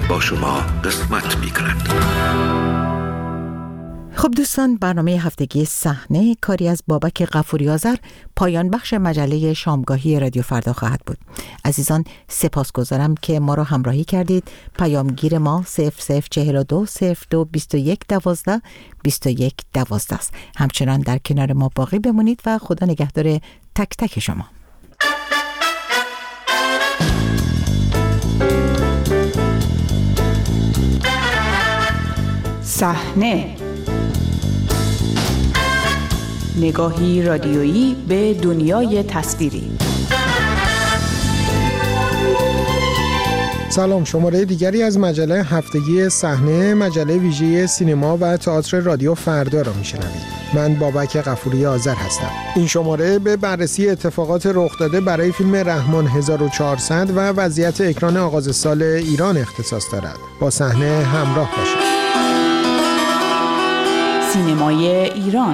با شما قسمت می‌کند. خب دوستان، برنامه هفتگی صحنه کاری از بابک غفوری آذر پایان بخش مجله شامگاهی رادیو فردا خواهد بود. عزیزان سپاسگزارم که ما را همراهی کردید. پیامگیر ما 0042 02 21 12 21 12 است. همچنان در کنار ما باقی بمونید و خدا نگهدار تک تک شما. صحنه، نگاهی رادیویی به دنیای تصویری. سلام، شماره دیگری از مجله هفتگی صحنه، مجله ویژه سینما و تئاتر رادیو فردا را میشنوید. من بابک غفوری آذر هستم. این شماره به بررسی اتفاقات رخ داده برای فیلم رحمان 1400 و وضعیت اکران آغاز سال ایران اختصاص دارد. با صحنه همراه باشید. سینمای ایران.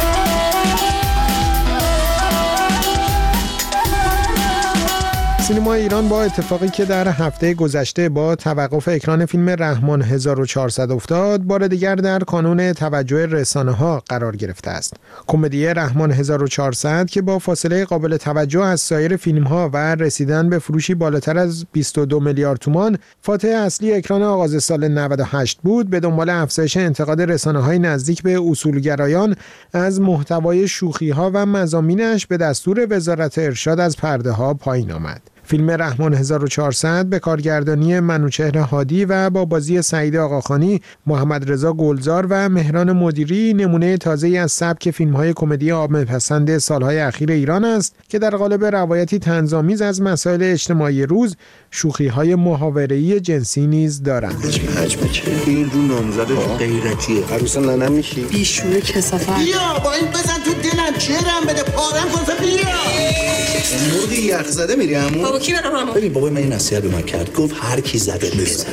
سینما ایران با اتفاقی که در هفته گذشته با توقف اکران فیلم رحمان 1400 افتاد، بار دیگر در کانون توجه رسانه‌ها قرار گرفته است. کمدی رحمان 1400 که با فاصله قابل توجه از سایر فیلم‌ها و رسیدن به فروشی بالاتر از 22 میلیارد تومان، فاتح اصلی اکران آغاز سال 98 بود، به دنبال افزایش انتقاد رسانه‌های نزدیک به اصولگرایان از محتوای شوخی‌ها و مضامینش به دستور وزارت ارشاد از پرده‌ها پایین آمد. فیلم رحمان 1400 به کارگردانی منوچهر هادی و با بازی سعید آقاخانی، محمد رضا گلزار و مهران مدیری نمونه تازه‌ای از سبک فیلم‌های کمدی عامه‌پسند سال‌های اخیر ایران است که در قالب روایتی طنزآمیز از مسائل اجتماعی روز، شوخی‌های محاوره‌ای جنسی نیز دارند. این رو نامزد غیرتیه. عروس ننم میشی؟ بیشوره کثافت. بیا با این بزن تو دلم، چرم بده پارم کن. بیا مرغی یخ زده میری عمو؟ بابا کی برام؟ ببین بابا من این نصیحت به من کرد، گفت هر کی زده بزنه.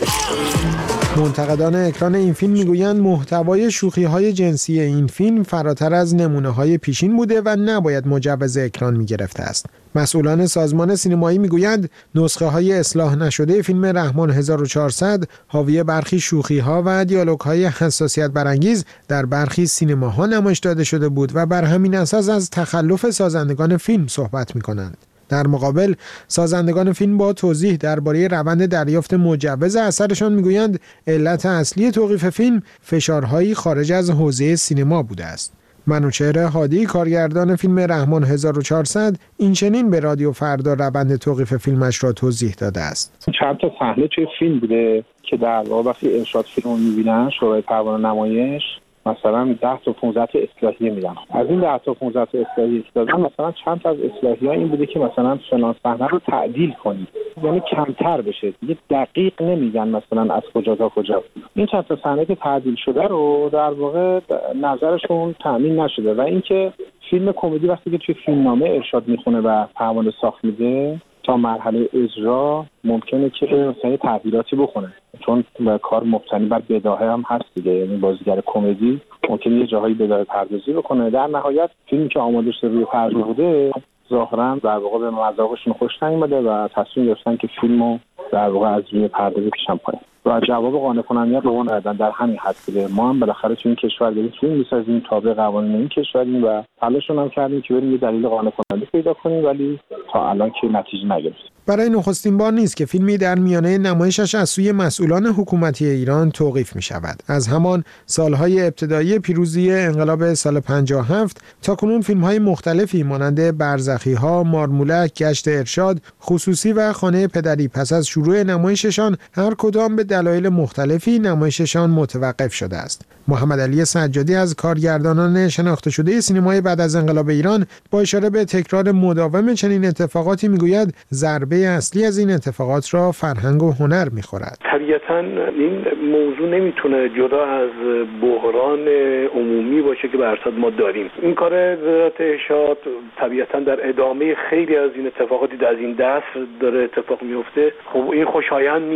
منتقدان اکران این فیلم میگویند محتوای شوخی‌های جنسی این فیلم فراتر از نمونه‌های پیشین بوده و نباید مجوز اکران میگرفته است. مسئولان سازمان سینمایی میگویند نسخه‌های اصلاح نشده فیلم رحمان 1400 حاوی برخی شوخی‌ها و دیالوگ‌های حساسیت برانگیز در برخی سینماها نمایش داده شده بود و بر همین اساس از تخلف سازندگان فیلم صحبت می‌کنند. در مقابل سازندگان فیلم با توضیح درباره روند دریافت مجوز اثرشان میگویند علت اصلی توقیف فیلم فشارهایی خارج از حوزه سینما بوده است. منوچهر هادی کارگردان فیلم رحمان 1400 این چنین به رادیو فردا روند توقیف فیلمش را توضیح داده است. چند تا صحنه توی فیلم بوده که در واقع وقتی ارشاد فیلم رو می‌بینن شورای پروانه نمایش مثلا 10 تا 15 تا اصلاحیه میدن. از این 10 تا 15 تا اصلاحیه که دادن مثلا چند تا از اصلاحیه‌ها این بوده که مثلا فلان صحنه رو تعدیل کنید، یعنی کمتر بشه، دیگه دقیق نمیگن مثلا از کجا تا کجا. این چند تا صحنه که تعدیل شده رو در واقع نظرشون تامین نشده و اینکه فیلم کمدی وقتی که توی فیلمنامه ارشاد میخونه و پروانه ساخت میده تا مرحله اجرا ممکنه که مثلا تغییراتی بکنه، چون کار مبتنی بر بداهه هم هست دیگه، یعنی بازیگر کمدی ممکنه یه جاهایی بداهه پردازی بکنه. در نهایت فیلمی که آماده شده روی پرده بوده ظاهرا در واقع به مذاقشون خوش نیامده و تصمیم گرفتن که فیلمو در واقع از روی پرده بکشن پایین و جواب قانع کننده رو اون دادن. در همین حد بوده. ما هم بالاخره تو این کشور داریم فیلم می‌سازیم، تابع قوانین این کشوریم و تلاشمون هم کردیم که بریم یه دلیل قانع کننده پیدا کنیم، ولی تا الان که نتیجه نگرفتیم. برای نخستین بار نیست که فیلمی در میانه نمایشش از سوی مسئولان حکومتی ایران توقیف می شود. از همان سالهای ابتدایی پیروزی انقلاب سال 57 تا کنون فیلم‌های مختلفی مانند برزخی‌ها، مارمولک، گشت ارشاد، خصوصی و خانه پدری پس از شروع نمایششان هر کدام به دلایل مختلفی نمایششان متوقف شده است. محمد علی سجادی از کارگردانان شناخته شده سینمای بعد از انقلاب ایران با اشاره به تکرار مداوم چنین اتفاقاتی میگوید ضربه اصلی از این اتفاقات را فرهنگ و هنر میخورد. طبیعتاً این موضوع نمیتونه جدا از بحران عمومی باشه که به هر صورت ما داریم. این کار وزارت ارشاد طبیعتاً در ادامه خیلی از این اتفاقاتی از این دست داره اتفاق میفته. خب این خوشایند نیست.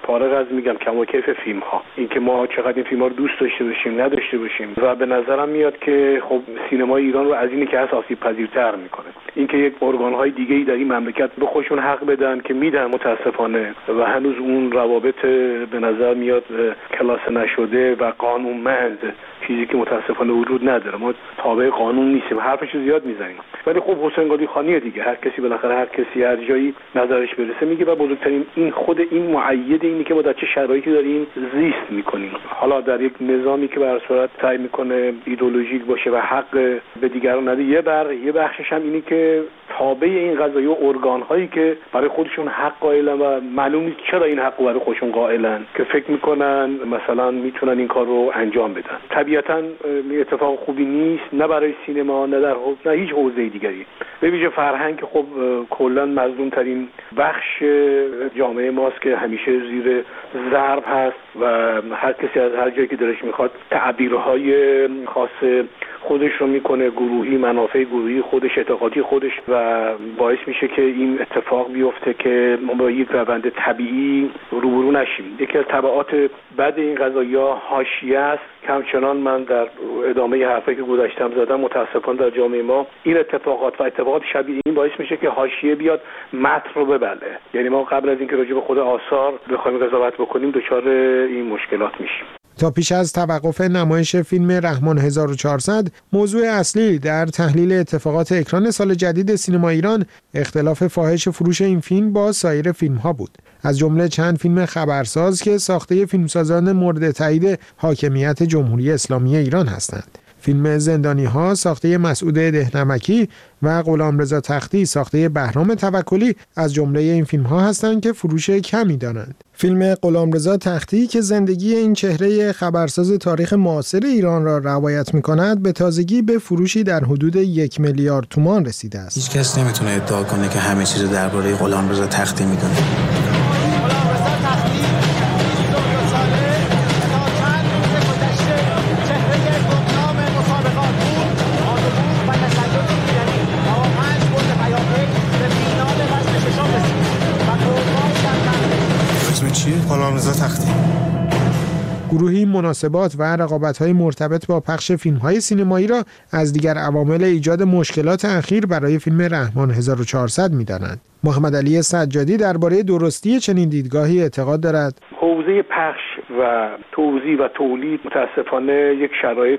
فارغ از میگم کم و کیف فیلم ها، اینکه ما چقدر این فیلم ها رو دوست داشته باشیم نداشته باشیم، و به نظرم میاد که خب سینمای ایران رو از اینی که هست آسیب پذیرتر میکنه. اینکه یک ارگان های دیگه ای در این مملکت به خودشون حق بدن که میدن متاسفانه، و هنوز اون روابط به نظر میاد کلاسه نشده و قانونمند، چیزی که متاسفانه وجود نداره. ما تابع قانون نیستیم، حرفش زیاد میزنیم، ولی خب حسین قلی خانی دیگه، هر کسی بالاخره هر کسی هر جایی نظرش برسه میگه، و بزرگترین این خود این معید اینی که ما در چه شرایطی داریم زیست میکنیم. حالا در یک نظامی که به هر صورت سعی میکنه ایدئولوژیک باشه و حق به دیگران نده، یه بخشش هم اینی که تابع این قضایی و ارگان هایی که برای خودشون حق قائلن و معلوم نیست چرا این حق برای خودشون قائلن، که فکر میکنن مثلا میتونن این کار رو انجام بدن. طبیعتاً اتفاق خوبی نیست، نه برای سینما، نه در نه هیچ حوزه دیگری. به ویژه فرهنگ که خب کلا مظلوم ترین بخش جامعه ماست که همیشه زیر ضرب هست و هر کسی از هر جایی که دلش میخواد تعبیرهای خاص خودش رو میکنه، گروهی، منافع گروهی خودش، اعتقادی خودش، و باعث میشه که این اتفاق بیفته که ما با یک روند طبیعی روبرو نشیم. یکی از تبعات بد این قضایا حاشیه است که همچنان من در ادامه حرفی که گذاشتم زدم، متاسفانه در جامعه ما این اتفاقات و اتفاقات شبیه این باعث میشه که حاشیه بیاد متن رو ببله. یعنی ما قبل از اینکه راجع به خود آثار بخوایم قضاوت بکنیم دچار این مشکلات میشیم. تا پیش از توقف نمایش فیلم رحمان 1400 موضوع اصلی در تحلیل اتفاقات اکران سال جدید سینما ایران اختلاف فاحش فروش این فیلم با سایر فیلم‌ها بود، از جمله چند فیلم خبرساز که ساخته فیلمسازان مورد تایید حاکمیت جمهوری اسلامی ایران هستند. فیلم زندانی‌ها ساخته مسعود دهنمکی و غلامرضا تختی ساخته بهرام توکلی از جمله این فیلم‌ها هستند که فروش کمی دارند. فیلم غلامرضا تختی که زندگی این چهره خبرساز تاریخ معاصر ایران را روایت می‌کند، به تازگی به فروشی در حدود 1 میلیارد تومان رسیده است. هیچ کس نمیتونه ادعا کنه که همه چیز درباره غلامرضا تختی می‌دونه. غلامرضا تختی. گروهی مناسبات و رقابت‌های مرتبط با پخش فیلم‌های سینمایی را از دیگر عوامل ایجاد مشکلات اخیر برای فیلم رحمان 1400 می‌دانند. محمد علی سجادی درباره درستی چنین دیدگاهی اعتقاد دارد. حوزه پخش و توزیع و تولید متاسفانه یک شرایط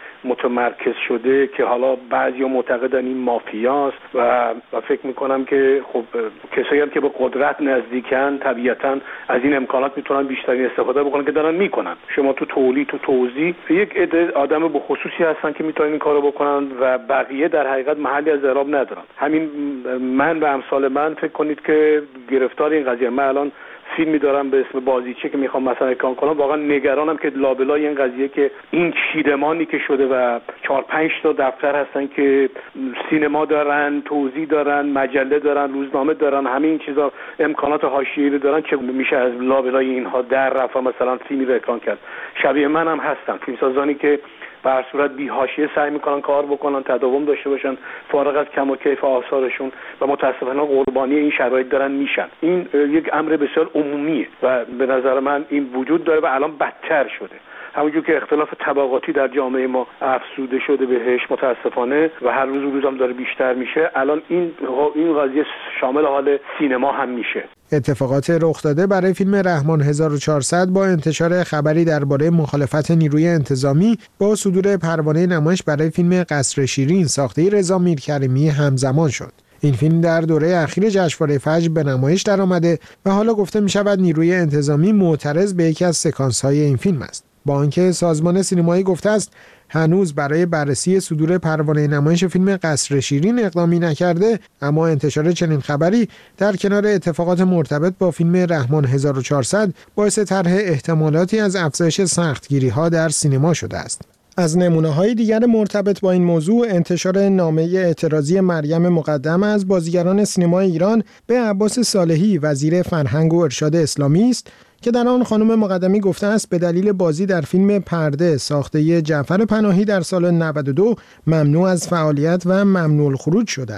متمرکز شده که حالا بعضیا معتقدن این مافیاست و فکر میکنم که خب کسایی هم که به قدرت نزدیکن طبیعتاً از این امکانات میتونن بیشترین استفاده بکنن که دارن میکنن. شما تو تولید، تو توزیع یک عده آدم به خصوصی هستن که میتونن این کارو بکنن و بقیه در حقیقت محلی از اعراب ندارن. همین من و امثال من فکر کنید که گرفتار این قضیه. من الان فیلمی دارم به اسم بازیچه که میخوام مثلا اکران کنم، واقعا نگرانم که لابلای این قضیه که این چیدمانی که شده و 4-5 تا دفتر هستن که سینما دارن، توزیع دارن، مجله دارن، روزنامه دارن، همه این چیزا امکانات حاشیه‌ای رو دارن، چه میشه از لابلای اینها در رفت مثلا فیلمی رو اکران کرد. شبیه منم هستن فیلمسازانی که به هر صورت بی حاشیه سعی میکنن کار بکنن، تداوم داشته باشن، فارغ از کم و کیف آثارشون، و متاسفانه قربانی این شرایط دارن میشن. این یک امر بسیار عمومیه و به نظر من این وجود داره و الان بدتر شده. همونجور که اختلاف طبقاتی در جامعه ما افزوده شده بهش متاسفانه و هر روز هم داره بیشتر میشه، الان این قضیه شامل حال سینما هم میشه. اتفاقات رخ داده برای فیلم رحمان 1400 با انتشار خبری درباره مخالفت نیروی انتظامی با صدور پروانه نمایش برای فیلم قصر شیرین ساخته رضا میرکریمی همزمان شد. این فیلم در دوره اخیر جشنواره فجر به نمایش درآمده و حالا گفته می شود نیروی انتظامی معترض به یکی از سکانس‌های این فیلم است. با آنکه سازمان سینمایی گفته است هنوز برای بررسی صدور پروانه نمایش فیلم قصر شیرین اقدامی نکرده، اما انتشار چنین خبری در کنار اتفاقات مرتبط با فیلم رحمان 1400 باعث طرح احتمالاتی از افزایش سختگیری‌ها در سینما شده است. از نمونه‌های دیگر مرتبط با این موضوع انتشار نامه اعتراضی مریم مقدم از بازیگران سینمای ایران به عباس صالحی وزیر فرهنگ و ارشاد اسلامی است که در آن خانم مقدمی گفته است به دلیل بازی در فیلم پرده ساخته جعفر پناهی در سال 92 ممنوع از فعالیت و ممنوع الخروج شده است.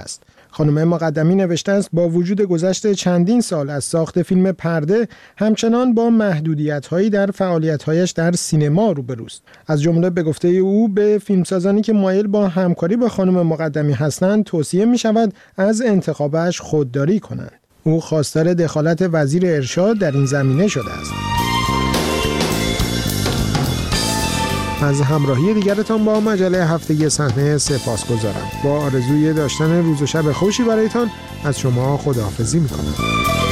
خانم مقدمی نوشته است با وجود گذشت چندین سال از ساخت فیلم پرده همچنان با محدودیت‌هایی در فعالیت‌هایش در سینما روبروست. از جمله به گفته او به فیلمسازانی که مایل با همکاری با خانم مقدمی هستند توصیه می‌شود از انتخابش خودداری کنند. او خواستار دخالت وزیر ارشاد در این زمینه شده است. از همراهی دیگرتان با مجله هفتگی صحنه سپاسگزارم. با آرزوی داشتن روز و شب خوشی برایتان از شما خداحافظی می‌کنم.